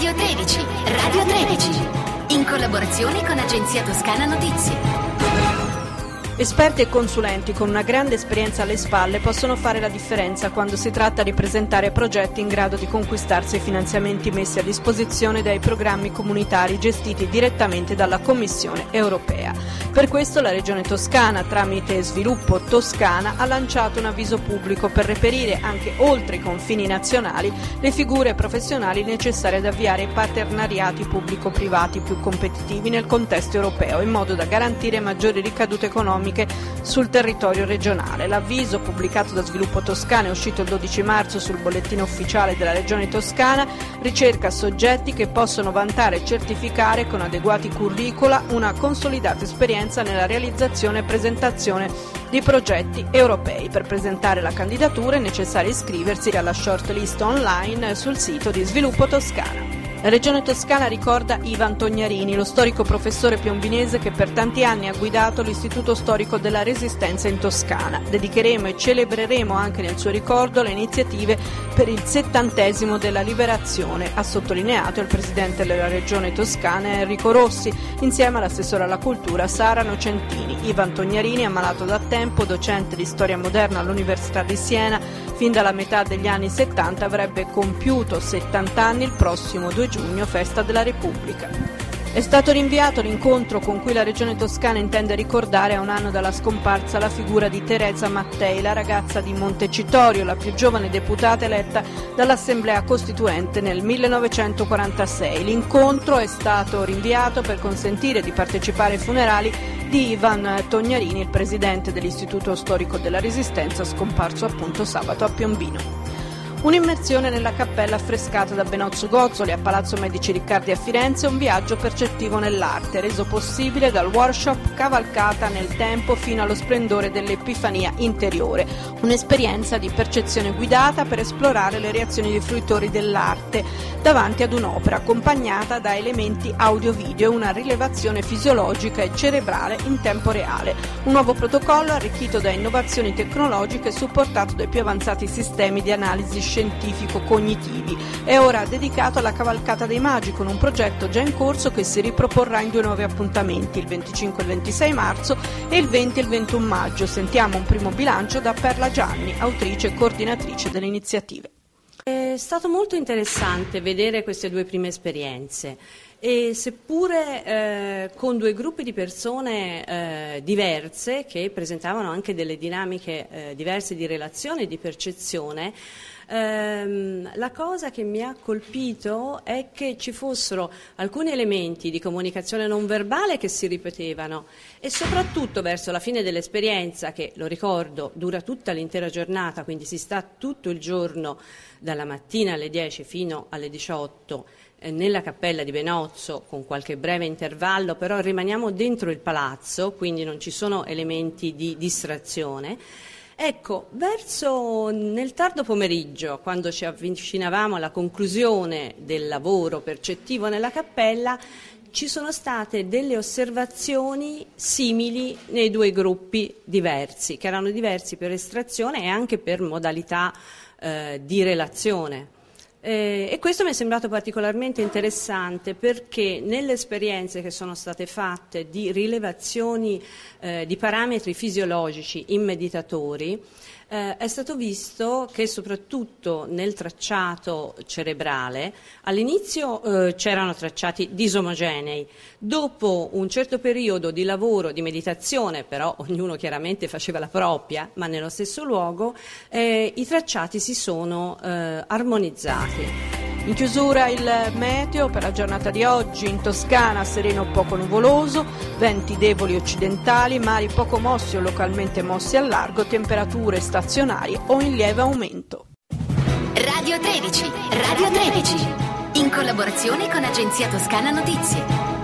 Radio 13, Radio 13, in collaborazione con Agenzia Toscana Notizie. Esperti e consulenti con una grande esperienza alle spalle possono fare la differenza quando si tratta di presentare progetti in grado di conquistarsi i finanziamenti messi a disposizione dai programmi comunitari gestiti direttamente dalla Commissione europea. Per questo la Regione Toscana, tramite Sviluppo Toscana, ha lanciato un avviso pubblico per reperire anche oltre i confini nazionali le figure professionali necessarie ad avviare partenariati pubblico-privati più competitivi nel contesto europeo, in modo da garantire maggiori ricadute economiche sul territorio regionale. L'avviso, pubblicato da Sviluppo Toscana, è uscito il 12 marzo sul bollettino ufficiale della Regione Toscana, ricerca soggetti che possono vantare e certificare con adeguati curricula una consolidata esperienza nella realizzazione e presentazione di progetti europei. Per presentare la candidatura è necessario iscriversi alla shortlist online sul sito di Sviluppo Toscana. La Regione Toscana ricorda Ivan Tognarini, lo storico professore piombinese che per tanti anni ha guidato l'Istituto Storico della Resistenza in Toscana. Dedicheremo e celebreremo anche nel suo ricordo le iniziative per il 70° della liberazione, ha sottolineato il presidente della Regione Toscana Enrico Rossi, insieme all'assessore alla cultura Sara Nocentini. Ivan Tognarini, ammalato da tempo, docente di storia moderna all'Università di Siena, fin dalla metà degli anni 70 avrebbe compiuto 70 anni il prossimo 2 giugno, festa della Repubblica. È stato rinviato l'incontro con cui la Regione Toscana intende ricordare a un anno dalla scomparsa la figura di Teresa Mattei, la ragazza di Montecitorio, la più giovane deputata eletta dall'Assemblea Costituente nel 1946. L'incontro è stato rinviato per consentire di partecipare ai funerali di Ivan Tognarini, il presidente dell'Istituto Storico della Resistenza, scomparso appunto sabato a Piombino. Un'immersione nella cappella affrescata da Benozzo Gozzoli a Palazzo Medici Riccardi a Firenze, un viaggio percettivo nell'arte, reso possibile dal workshop Cavalcata nel tempo fino allo splendore dell'Epifania interiore, un'esperienza di percezione guidata per esplorare le reazioni dei fruitori dell'arte davanti ad un'opera, accompagnata da elementi audio-video e una rilevazione fisiologica e cerebrale in tempo reale. Un nuovo protocollo arricchito da innovazioni tecnologiche e supportato dai più avanzati sistemi di analisi scientifico-cognitivi. È ora dedicato alla Cavalcata dei Magi, con un progetto già in corso che si riproporrà in 2 nuovi appuntamenti, il 25 e il 26 marzo e il 20 e il 21 maggio. Sentiamo un primo bilancio da Perla Gianni, autrice e coordinatrice delle iniziative. È stato molto interessante vedere queste 2 prime esperienze e seppure con 2 gruppi di persone diverse che presentavano anche delle dinamiche diverse di relazione e di percezione, la cosa che mi ha colpito è che ci fossero alcuni elementi di comunicazione non verbale che si ripetevano e soprattutto verso la fine dell'esperienza, che lo ricordo dura tutta l'intera giornata, quindi si sta tutto il giorno dalla mattina alle 10 fino alle 18 nella cappella di Benozzo, con qualche breve intervallo, però rimaniamo dentro il palazzo, quindi non ci sono elementi di distrazione. Ecco, verso nel tardo pomeriggio, quando ci avvicinavamo alla conclusione del lavoro percettivo nella cappella, ci sono state delle osservazioni simili nei 2 gruppi diversi, che erano diversi per estrazione e anche per modalità di relazione. E questo mi è sembrato particolarmente interessante perché nelle esperienze che sono state fatte di rilevazioni di parametri fisiologici in meditatori è stato visto che soprattutto nel tracciato cerebrale all'inizio c'erano tracciati disomogenei, dopo un certo periodo di lavoro, di meditazione, però ognuno chiaramente faceva la propria, ma nello stesso luogo i tracciati si sono armonizzati. In chiusura il meteo per la giornata di oggi: in Toscana sereno poco nuvoloso, venti deboli occidentali, mari poco mossi o localmente mossi al largo, temperature stazionarie o in lieve aumento. Radio 13, Radio 13, in collaborazione con Agenzia Toscana Notizie.